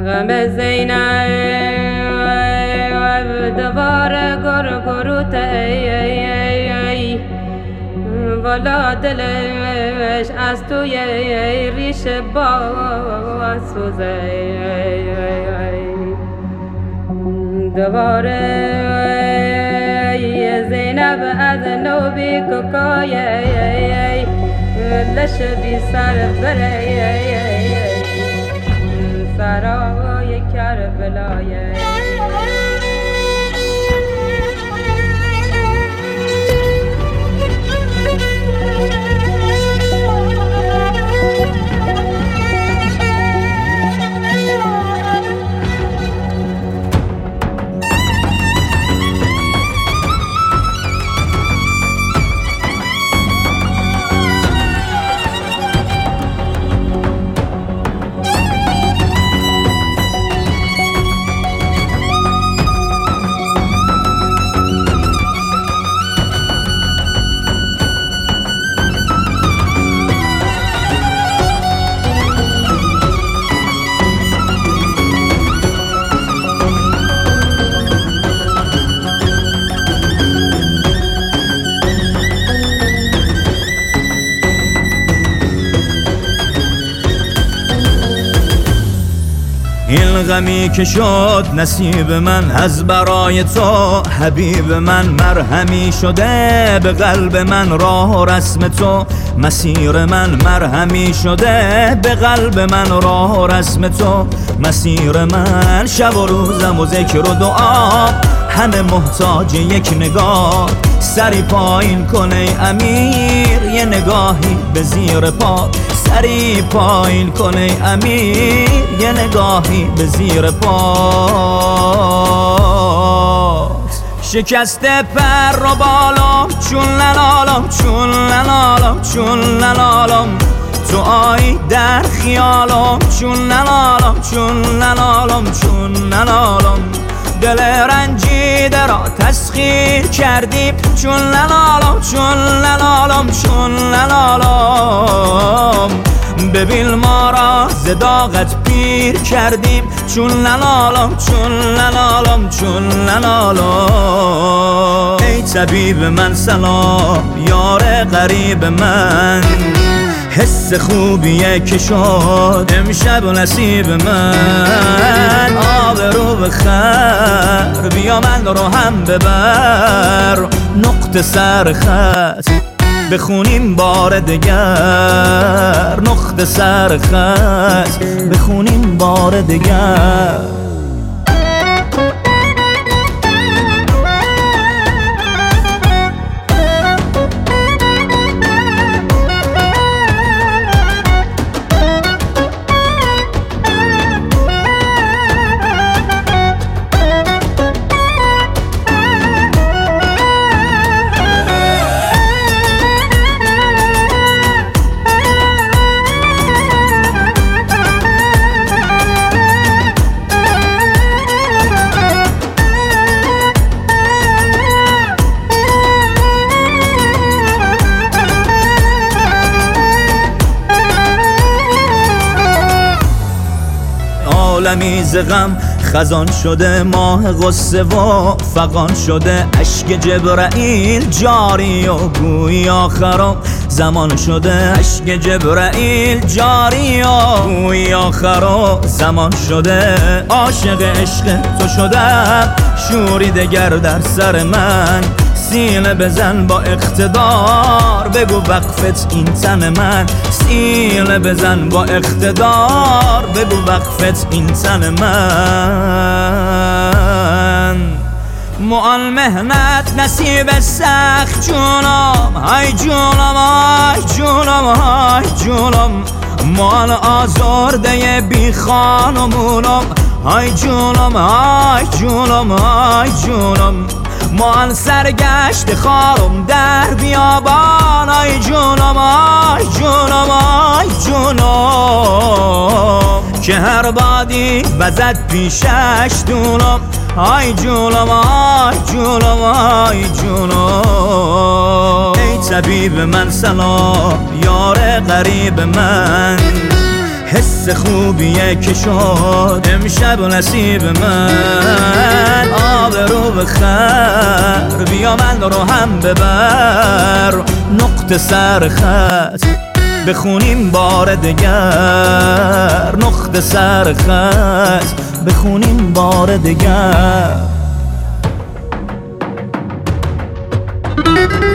غم زینب دوار گرگروت والا دلش از توی ریش باز سوزه دوباره زینب از نو بی کوکای لش بی سر بره سرای کربلای این غمی که شد نصیب من از برای تو حبیب من مرهمی شده به قلب من راه و رسم تو مسیر من مرهمی شده به قلب من راه و رسم تو مسیر من شب و روزم و ذکر و دعا همه محتاج یک نگاه سری پایین کن ای امیر یه نگاهی به زیر پا سری پایین کن ای امیر یه نگاهی به زیر پا شکسته پر و بالام چون ننالم چون ننالم چون ننالم تو آیی در خیالم چون ننالم چون ننالم چون ننالم دل رنجیده را تسخیر کردیم چون ننالم چون ننالم چون ننالم ببین ما را زداغت پیر کردیم چون ننالم چون ننالم چون ننالم ای طبیب من سلام یار غریب من حس خوبیه که شد امشب نصیب من آبرو بخر بیا من رو هم ببر نقطه سر خط بخونیم بار دگر نقطه سر خط بخونیم بار دگر عالمی ز غم خزان شده ماه غصه و فغان شده اشک جبرائیل جاری و گویی آخر زمان شده اشک جبرائیل جاری و گویی آخر زمان شده عاشق عشق تو شدم شوری دگر در سر من سینه بزن با اقتدار بگو وقفت این تن من سینه بزن با اقتدار بگو وقفت این تن من معال مهنت نصیب سخت جونم های جونم های جونم های جونم مال آزرده بی خانمونم های جونم های جونم های جونم مال سرگشت خارم در بیابان ای جونم ای جونم ای جونم که هر بادی وزد پیشش دونم ای جونم ای جونم ای جونم ای طبیب من سلام یار غریب من حس قصه خوبیه که شد امشب و نصیب من آبرو بخر بیا من رو هم ببر نقطه سر خط بخونیم بار دگر نقطه سر خط بخونیم بار دگر